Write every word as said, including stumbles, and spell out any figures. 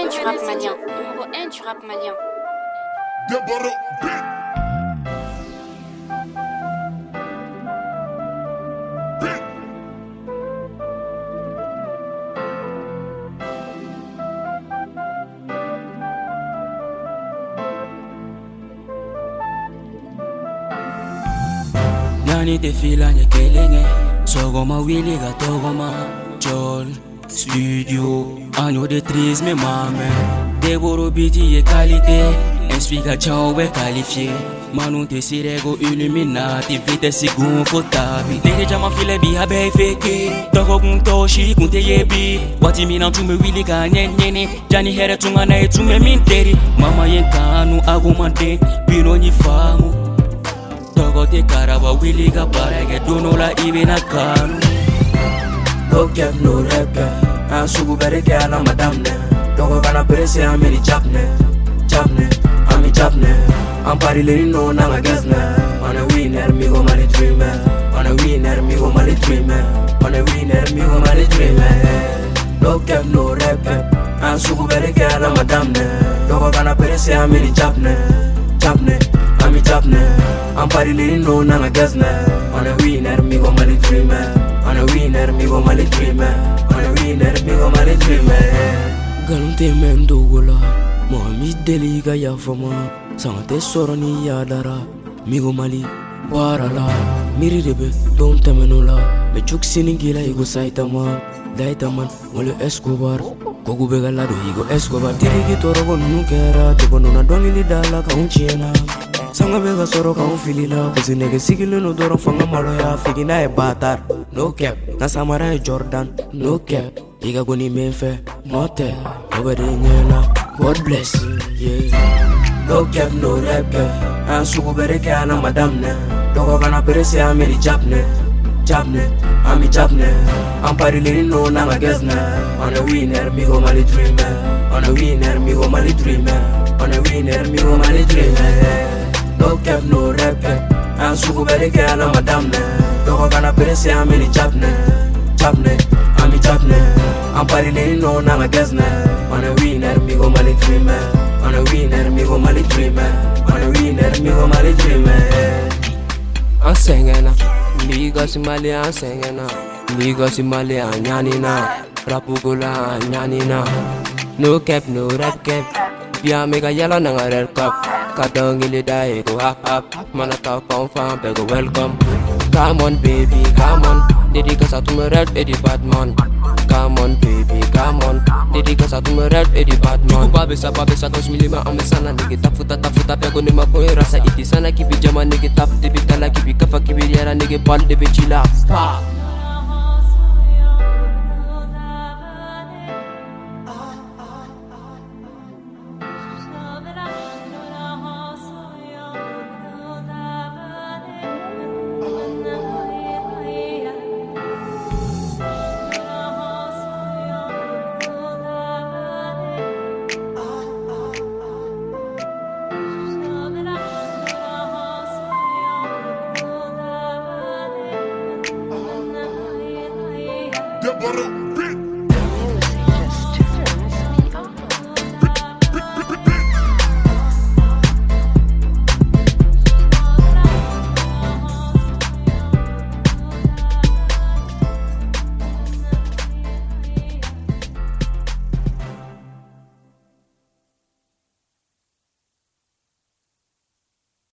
un du rap malien. Numéro un du rap malien. Yani te fila nye kelenge Sogoma wili ga togoma Chol Studio Agno de tris me mame Deboro biti ye qualité Inspiration we qualifié Manu te sirego illuminati Vite si confortabile Nere jama file bi abe feke Togo kun toshi kun te yebi Wati mina tume wili ga nyenyene Jani here tunga na etume minteri Mama yenkanu agumande Bino nyifamu Togo te karaba wili ga parege Dono la ibe na kanu No cap no rap An sugu bere ke ala madamne Togo kana prese ameri chapne Chapne, ami chapne Am pari leri no nanga gasne On a winner, mi go mali dreamer On a winner, mi go mali dreamer On a winner, mi go mali dreamer No cap no rap An sugu bere ke ala madamne Togo kana prese ameri chapne Chapne, ami chapne Am pari leri no nanga gasne On a winner, mi go mali dreamer On a winner, mi go mali dreamer On a winner, mi go mali dreamer Galunte mendo gola Mohamed deli ga yafama Sangate soro ni yadara Migo mali warala Miri rebe don temenola Me chuk siningila igo saitama Daitaman mole Escobar Kogu bega lado igo Escobar Tirigi torogo nunu kera Teko nuna dongili dala ka unchiena Sanga bega soro ka unfilila Kusi nege sigili no doro fanga malo ya Figina e batar No cap Nasamara e Jordan No cap Iga goni menfe Mote Obere nyena God bless yeah. No cap no rap An sugu bere ke ala madamne Togo kana perese ameri chapne Chapne Ami chapne Am pari leri no nanga gasne On a winner mi go mali dreamer On a winner mi go mali dreamer On a winner mi go mali dreamer No cap no rap An sugu bere ke ala madamne Togo kana perese ameri chapne Chapne Ami chapne Am pari leri no nanga gasne On a winner mi go mali dreamer On a winner mi go mali dreamer On a winner mi go mali dreamer An sengena Liga si mali an sengena Liga si mali an nyanina Rapu gula an nyanina No cap no rap cap Bia mega yellow nanga red cup Kadang ili dae go hap hap Mana tau confirm bego welcome Come on baby come on Dedika satu meret edi Batman Come on baby come on Dedika satu meret edi Batman Kupa besa pa besa tos milima ame sana Nigi tap futa tap futa pego ni makoe rasa iti sana Kibi jama nigi tap debi tala kibi kafa kibi riara nigi bal debi chila Pa Butter.